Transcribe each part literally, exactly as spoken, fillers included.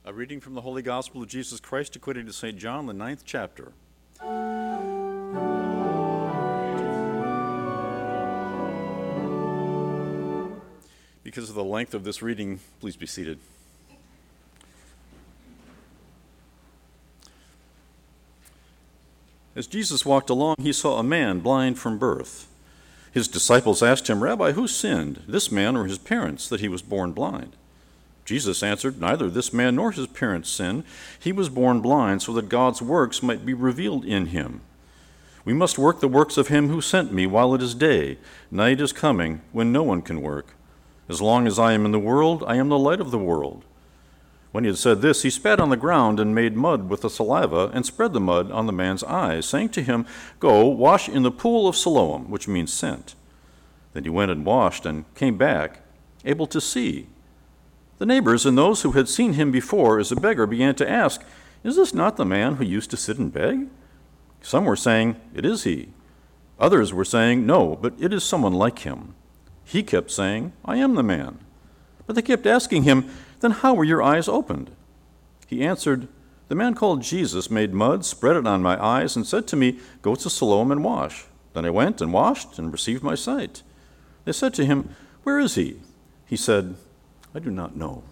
A reading from the Holy Gospel of Jesus Christ according to Saint John, the ninth chapter. Because of the length of this reading, please be seated. As Jesus walked along, he saw a man blind from birth. His disciples asked him, "Rabbi, who sinned, this man or his parents, that he was born blind?" Jesus answered, "Neither this man nor his parents sinned. He was born blind so that God's works might be revealed in him. We must work the works of him who sent me while it is day. Night is coming when no one can work. As long as I am in the world, I am the light of the world." When he had said this, he spat on the ground and made mud with the saliva and spread the mud on the man's eyes, saying to him, "Go, wash in the pool of Siloam," which means sent. Then he went and washed and came back, able to see. The neighbors and those who had seen him before as a beggar began to ask, "Is this not the man who used to sit and beg?" Some were saying, "It is he." Others were saying, "No, but it is someone like him." He kept saying, "I am the man." But they kept asking him, "Then how were your eyes opened?" He answered, "The man called Jesus made mud, spread it on my eyes, and said to me, 'Go to Siloam and wash.' Then I went and washed and received my sight." They said to him, "Where is he?" He said, "I do not know."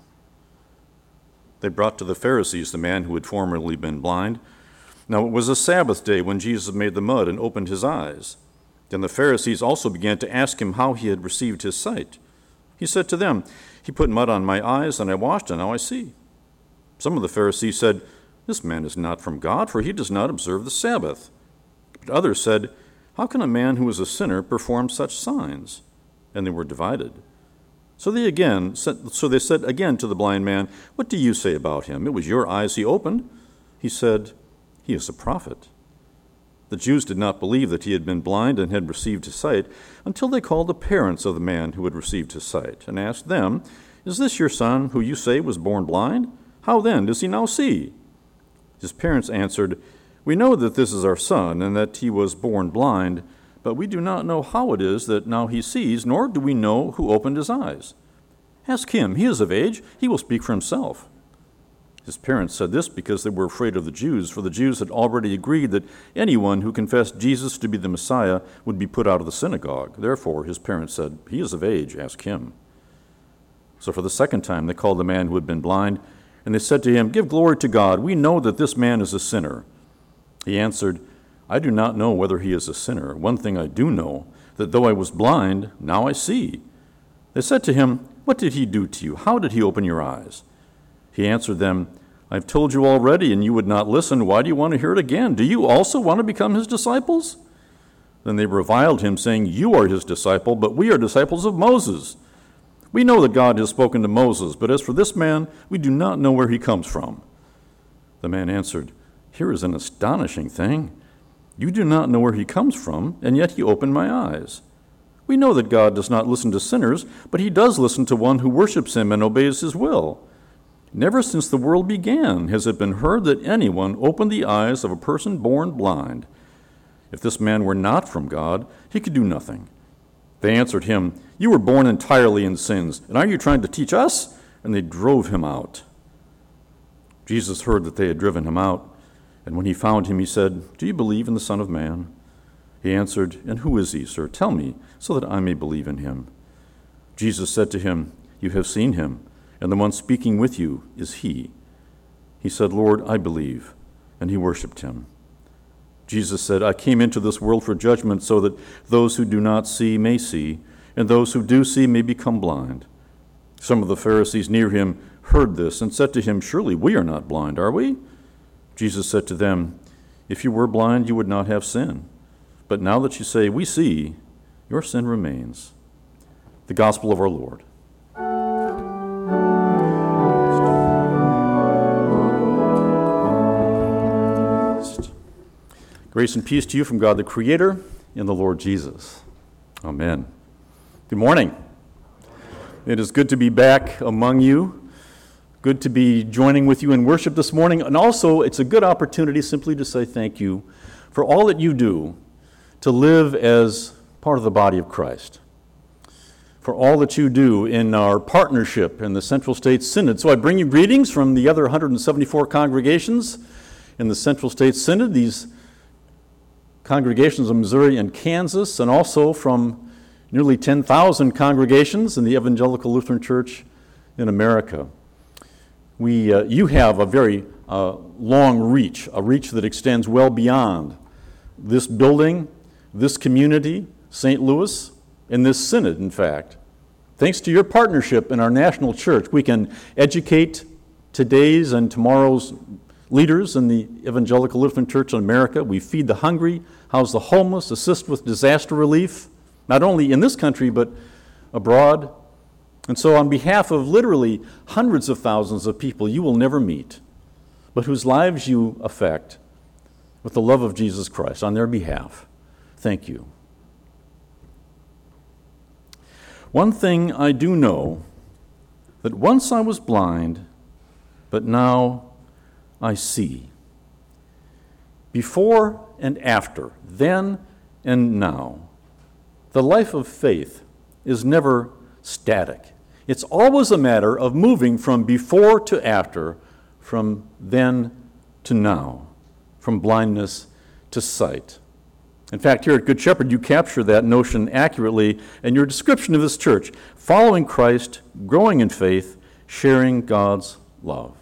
They brought to the Pharisees the man who had formerly been blind. Now it was a Sabbath day when Jesus made the mud and opened his eyes. Then the Pharisees also began to ask him how he had received his sight. He said to them, "He put mud on my eyes, and I washed, and now I see." Some of the Pharisees said, "This man is not from God, for he does not observe the Sabbath." But others said, "How can a man who is a sinner perform such signs?" And they were divided. So they again, so they said again to the blind man, "What do you say about him? It was your eyes he opened." He said, "He is a prophet." The Jews did not believe that he had been blind and had received his sight until they called the parents of the man who had received his sight and asked them, "Is this your son who you say was born blind? How then does he now see?" His parents answered, "We know that this is our son and that he was born blind, but we do not know how it is that now he sees, nor do we know who opened his eyes. Ask him, he is of age, he will speak for himself." His parents said this because they were afraid of the Jews, for the Jews had already agreed that anyone who confessed Jesus to be the Messiah would be put out of the synagogue. Therefore his parents said, "He is of age, ask him." So for the second time they called the man who had been blind, and they said to him, "Give glory to God. We know that this man is a sinner." He answered, "I do not know whether he is a sinner. One thing I do know, that though I was blind, now I see." They said to him, "What did he do to you? How did he open your eyes?" He answered them, "I have told you already, and you would not listen. Why do you want to hear it again? Do you also want to become his disciples?" Then they reviled him, saying, "You are his disciple, but we are disciples of Moses. We know that God has spoken to Moses, but as for this man, we do not know where he comes from." The man answered, "Here is an astonishing thing. You do not know where he comes from, and yet he opened my eyes. We know that God does not listen to sinners, but he does listen to one who worships him and obeys his will. Never since the world began has it been heard that anyone opened the eyes of a person born blind. If this man were not from God, he could do nothing." They answered him, "You were born entirely in sins, and are you trying to teach us?" And they drove him out. Jesus heard that they had driven him out, and when he found him, he said, "Do you believe in the Son of Man?" He answered, "And who is he, sir? Tell me, so that I may believe in him." Jesus said to him, "You have seen him, and the one speaking with you is he." He said, "Lord, I believe," and he worshipped him. Jesus said, "I came into this world for judgment, so that those who do not see may see, and those who do see may become blind." Some of the Pharisees near him heard this and said to him, "Surely we are not blind, are we?" Jesus said to them, "If you were blind, you would not have sin. But now that you say, 'We see,' your sin remains." The Gospel of our Lord. Grace and peace to you from God the Creator and the Lord Jesus. Amen. Good morning. It is good to be back among you. Good to be joining with you in worship this morning. And also, it's a good opportunity simply to say thank you for all that you do to live as part of the body of Christ. for all that you do in our partnership in the Central States Synod. So I bring you greetings from the other one hundred seventy-four congregations in the Central States Synod, these congregations of Missouri and Kansas, and also from nearly ten thousand congregations in the Evangelical Lutheran Church in America. We, uh, you have a very uh, long reach, a reach that extends well beyond this building, this community, Saint Louis, and this synod, in fact. Thanks to your partnership in our national church, we can educate today's and tomorrow's leaders in the Evangelical Lutheran Church in America. We feed the hungry, house the homeless, assist with disaster relief, not only in this country, but abroad. And so on behalf of literally hundreds of thousands of people you will never meet, but whose lives you affect with the love of Jesus Christ, on their behalf, thank you. One thing I do know, that once I was blind, but now I see. Before and after, then and now, the life of faith is never static. It's always a matter of moving from before to after, from then to now, from blindness to sight. In fact, here at Good Shepherd, you capture that notion accurately in your description of this church, following Christ, growing in faith, sharing God's love.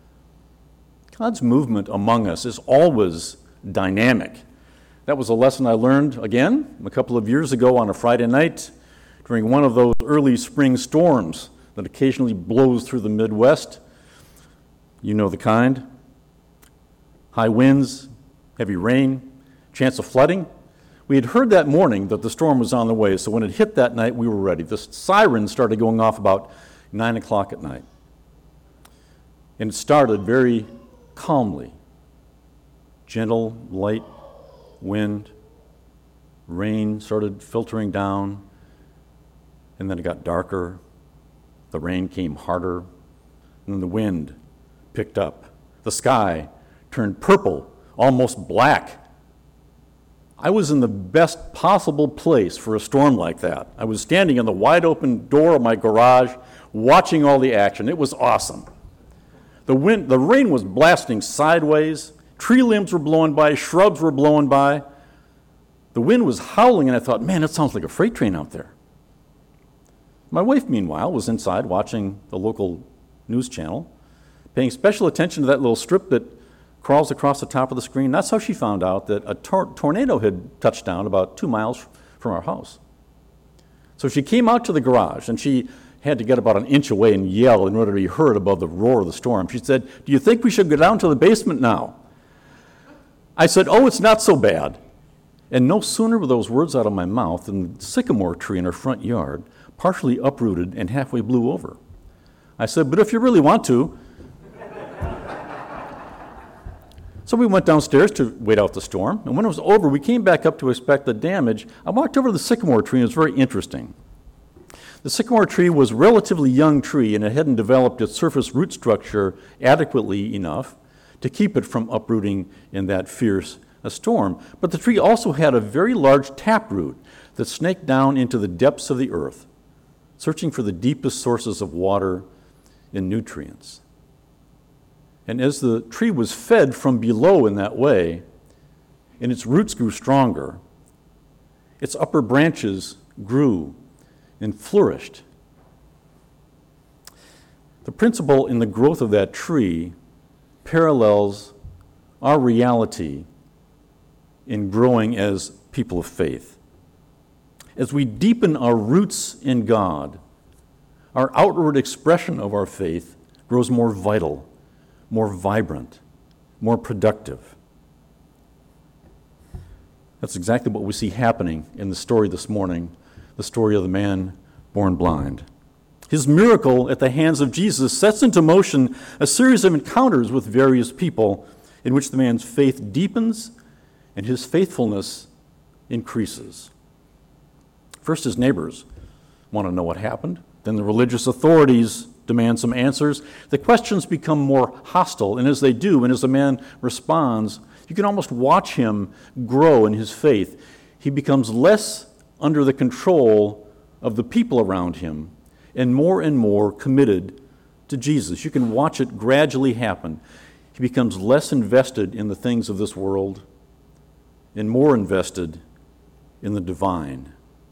God's movement among us is always dynamic. That was a lesson I learned, again, a couple of years ago on a Friday night during one of those early spring storms that occasionally blows through the Midwest. You know the kind. High winds, heavy rain, chance of flooding. We had heard that morning that the storm was on the way, so when it hit that night, we were ready. The sirens started going off about nine o'clock at night. And it started very calmly. Gentle, light wind, rain started filtering down, and then it got darker. The rain came harder, and then the wind picked up. The sky turned purple, almost black. I was in the best possible place for a storm like that. I was standing in the wide open door of my garage, watching all the action. It was awesome. The wind, the rain was blasting sideways. Tree limbs were blowing by, shrubs were blowing by. The wind was howling, and I thought, man, it sounds like a freight train out there. My wife, meanwhile, was inside watching the local news channel, paying special attention to that little strip that crawls across the top of the screen. That's how she found out that a tor- tornado had touched down about two miles from our house. So she came out to the garage, and she had to get about an inch away and yell in order to be heard above the roar of the storm. She said, "Do you think we should go down to the basement now?" I said, "Oh, it's not so bad." And no sooner were those words out of my mouth than the sycamore tree in our front yard partially uprooted and halfway blew over. I said, "But if you really want to." So we went downstairs to wait out the storm, and when it was over, we came back up to inspect the damage. I walked over to the sycamore tree, and it was very interesting. The sycamore tree was a relatively young tree, and it hadn't developed its surface root structure adequately enough to keep it from uprooting in that fierce a storm. But the tree also had a very large taproot that snaked down into the depths of the earth, searching for the deepest sources of water and nutrients. And as the tree was fed from below in that way, and its roots grew stronger, its upper branches grew and flourished. The principle in the growth of that tree parallels our reality in growing as people of faith. As we deepen our roots in God, our outward expression of our faith grows more vital, more vibrant, more productive. That's exactly what we see happening in the story this morning, the story of the man born blind. His miracle at the hands of Jesus sets into motion a series of encounters with various people in which the man's faith deepens and his faithfulness increases. First, his neighbors want to know what happened. Then the religious authorities demand some answers. The questions become more hostile, and as they do, and as the man responds, you can almost watch him grow in his faith. He becomes less under the control of the people around him and more and more committed to Jesus. You can watch it gradually happen. He becomes less invested in the things of this world and more invested in the divine.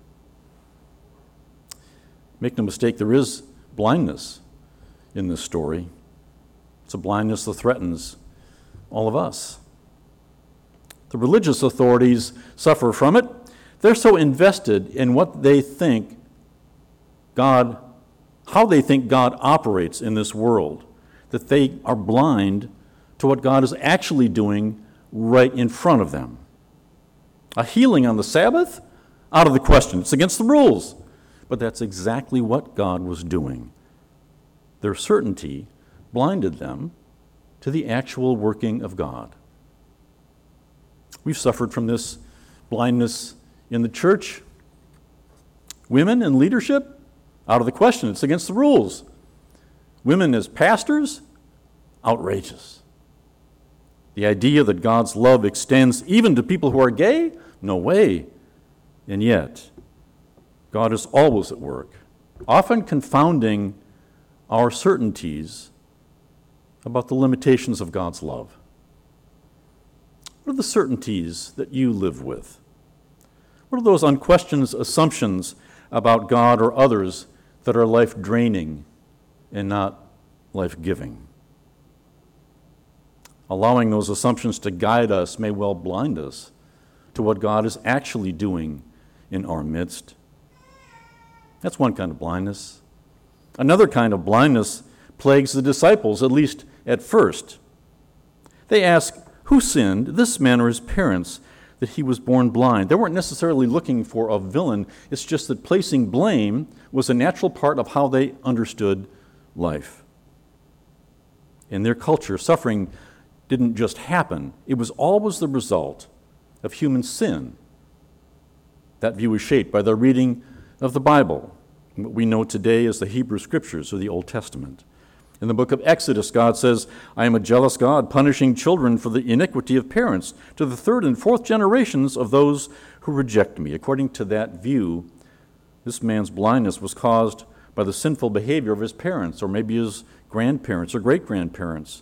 Make no mistake, there is blindness in this story. It's a blindness that threatens all of us. The religious authorities suffer from it. They're so invested in what they think God, how they think God operates in this world, that they are blind to what God is actually doing right in front of them. A healing on the Sabbath? Out of the question. It's against the rules. But that's exactly what God was doing. Their certainty blinded them to the actual working of God. We've suffered from this blindness in the church. Women in leadership? Out of the question. It's against the rules. Women as pastors? Outrageous. The idea that God's love extends even to people who are gay? No way. And yet, God is always at work, often confounding our certainties about the limitations of God's love. What are the certainties that you live with? What are those unquestioned assumptions about God or others that are life-draining and not life-giving? Allowing those assumptions to guide us may well blind us to what God is actually doing in our midst. That's one kind of blindness. Another kind of blindness plagues the disciples, at least at first. They ask, who sinned, this man or his parents, that he was born blind? They weren't necessarily looking for a villain. It's just that placing blame was a natural part of how they understood life. In their culture, suffering didn't just happen. It was always the result of human sin. That view is shaped by their reading of the Bible, what we know today as the Hebrew Scriptures or the Old Testament. In the book of Exodus, God says, I am a jealous God, punishing children for the iniquity of parents to the third and fourth generations of those who reject me. According to that view, this man's blindness was caused by the sinful behavior of his parents, or maybe his grandparents or great-grandparents.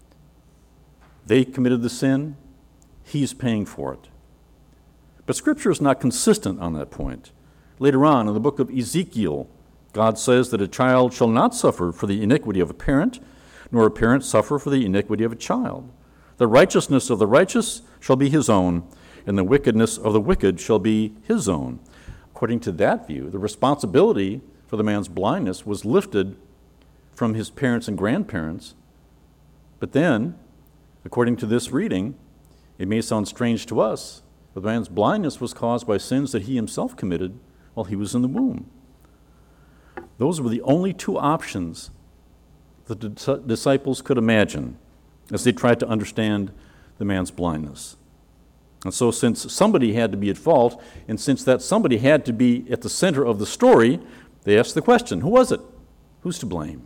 They committed the sin, he's paying for it. But Scripture is not consistent on that point. Later on, in the book of Ezekiel, God says that a child shall not suffer for the iniquity of a parent, nor a parent suffer for the iniquity of a child. The righteousness of the righteous shall be his own, and the wickedness of the wicked shall be his own. According to that view, the responsibility for the man's blindness was lifted from his parents and grandparents. But then, according to this reading, it may sound strange to us, but the man's blindness was caused by sins that he himself committed while he was in the womb. Those were the only two options that the disciples could imagine as they tried to understand the man's blindness. And so since somebody had to be at fault, and since that somebody had to be at the center of the story, they asked the question, who was it? Who's to blame?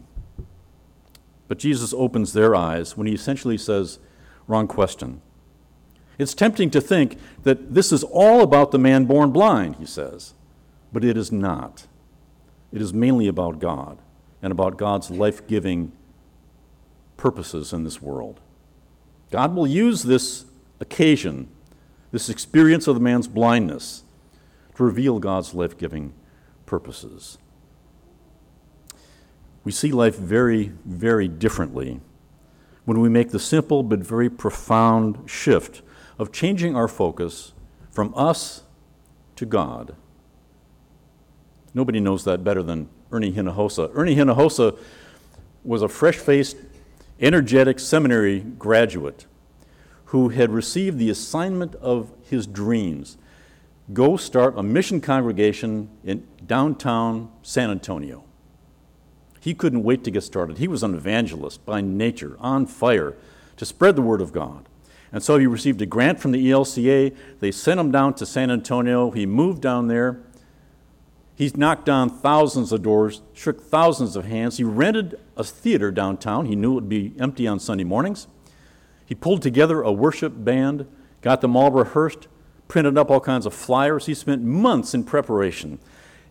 But Jesus opens their eyes when he essentially says, wrong question. It's tempting to think that this is all about the man born blind, he says, but it is not. It is mainly about God and about God's life-giving purposes in this world. God will use this occasion, this experience of the man's blindness, to reveal God's life-giving purposes. We see life very, very differently when we make the simple but very profound shift of changing our focus from us to God. Nobody knows that better than Ernie Hinojosa. Ernie Hinojosa was a fresh-faced, energetic seminary graduate who had received the assignment of his dreams. Go start a mission congregation in downtown San Antonio. He couldn't wait to get started. He was an evangelist by nature, on fire, to spread the word of God. And so he received a grant from the E L C A. They sent him down to San Antonio. He moved down there. He's knocked down thousands of doors, shook thousands of hands. He rented a theater downtown. He knew it would be empty on Sunday mornings. He pulled together a worship band, got them all rehearsed, printed up all kinds of flyers. He spent months in preparation.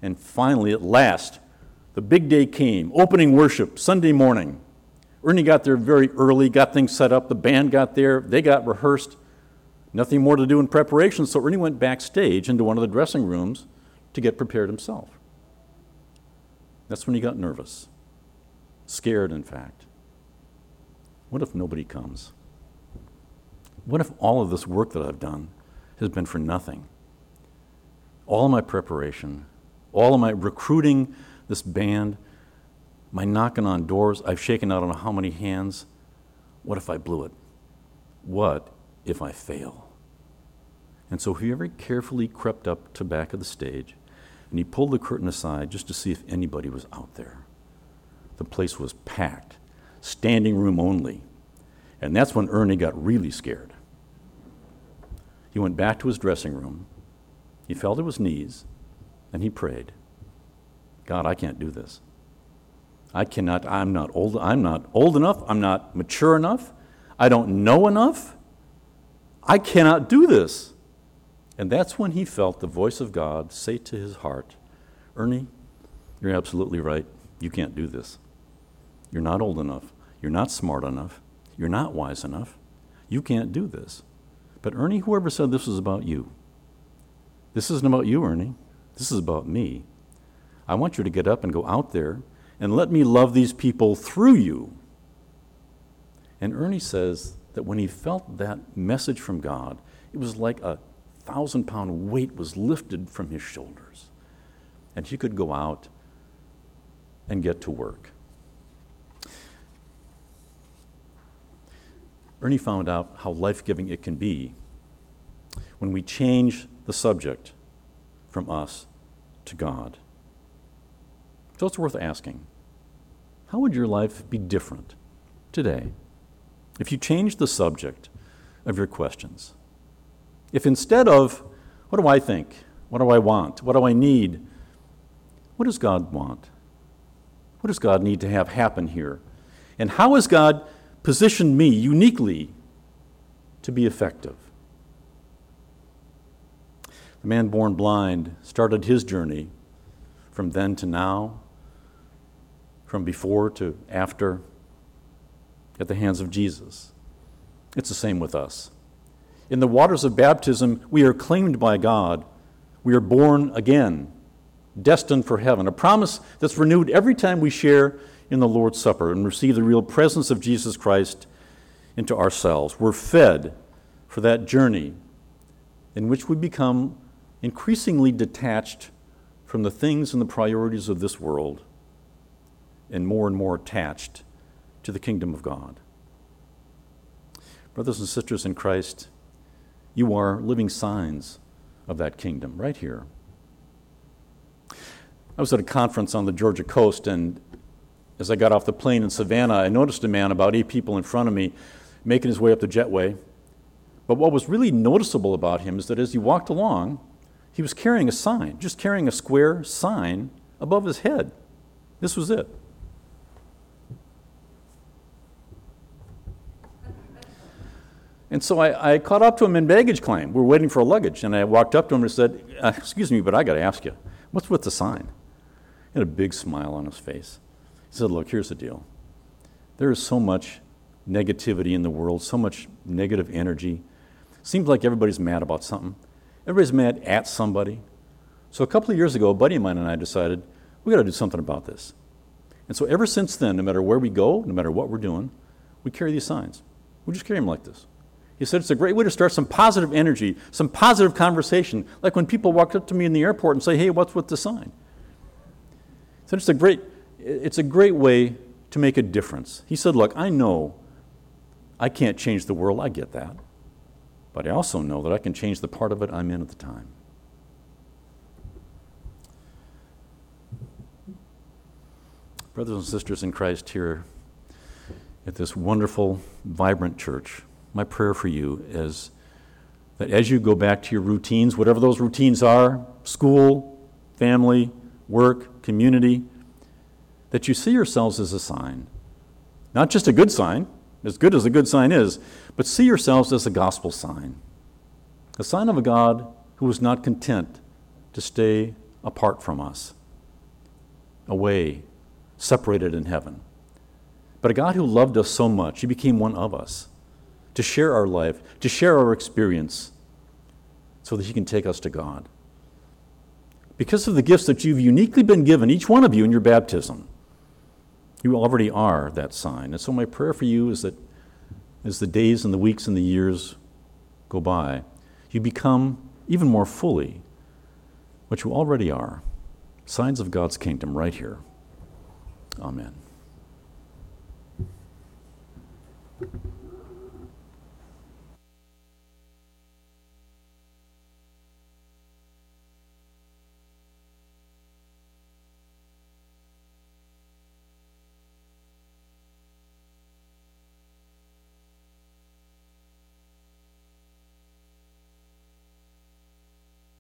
And finally, at last, the big day came, opening worship, Sunday morning. Ernie got there very early, got things set up. The band got there. They got rehearsed. Nothing more to do in preparation, so Ernie went backstage into one of the dressing rooms to get prepared himself. That's when he got nervous, scared, in fact. What if nobody comes? What if all of this work that I've done has been for nothing? All of my preparation, all of my recruiting this band, my knocking on doors, I've shaken out on how many hands. What if I blew it? What if I fail? And so he very carefully crept up to the back of the stage, and he pulled the curtain aside just to see if anybody was out there. The place was packed, standing room only. And that's when Ernie got really scared. He went back to his dressing room. He fell to his knees, and he prayed, God, I can't do this. I cannot, I'm not old, I'm not old enough, I'm not mature enough, I don't know enough. I cannot do this. And that's when he felt the voice of God say to his heart, Ernie, you're absolutely right. You can't do this. You're not old enough. You're not smart enough. You're not wise enough. You can't do this. But Ernie, whoever said this was about you, this isn't about you, Ernie. This is about me. I want you to get up and go out there and let me love these people through you. And Ernie says that when he felt that message from God, it was like a thousand-pound weight was lifted from his shoulders. And he could go out and get to work. Ernie found out how life-giving it can be when we change the subject from us to God. So it's worth asking, how would your life be different today if you changed the subject of your questions? If instead of, what do I think? What do I want? What do I need? What does God want? What does God need to have happen here? And how has God positioned me uniquely to be effective? The man born blind started his journey from then to now, from before to after, at the hands of Jesus. It's the same with us. In the waters of baptism, we are claimed by God. We are born again, destined for heaven, a promise that's renewed every time we share in the Lord's Supper and receive the real presence of Jesus Christ into ourselves. We're fed for that journey in which we become increasingly detached from the things and the priorities of this world and more and more attached to the kingdom of God. Brothers and sisters in Christ, you are living signs of that kingdom right here. I was at a conference on the Georgia coast, and as I got off the plane in Savannah, I noticed a man about eight people in front of me making his way up the jetway. But what was really noticeable about him is that as he walked along, he was carrying a sign, just carrying a square sign above his head. This was it. And so I, I caught up to him in baggage claim. We were waiting for a luggage, and I walked up to him and said, uh, excuse me, but I got to ask you, what's with the sign? He had a big smile on his face. He said, look, here's the deal. There is so much negativity in the world, so much negative energy. Seems like everybody's mad about something. Everybody's mad at somebody. So a couple of years ago, a buddy of mine and I decided, we got to do something about this. And so ever since then, no matter where we go, no matter what we're doing, we carry these signs. We just carry them like this. He said it's a great way to start some positive energy, some positive conversation, like when people walk up to me in the airport and say, hey, what's with the sign? He said it's a great, it's a great way to make a difference. He said, look, I know I can't change the world, I get that, but I also know that I can change the part of it I'm in at the time. Brothers and sisters in Christ here at this wonderful, vibrant church, my prayer for you is that as you go back to your routines, whatever those routines are, school, family, work, community, that you see yourselves as a sign. Not just a good sign, as good as a good sign is, but see yourselves as a gospel sign. A sign of a God who is not content to stay apart from us, away, separated in heaven. But a God who loved us so much, he became one of us, to share our life, to share our experience, so that he can take us to God. Because of the gifts that you've uniquely been given, each one of you in your baptism, you already are that sign. And so my prayer for you is that as the days and the weeks and the years go by, you become even more fully what you already are, signs of God's kingdom right here. Amen.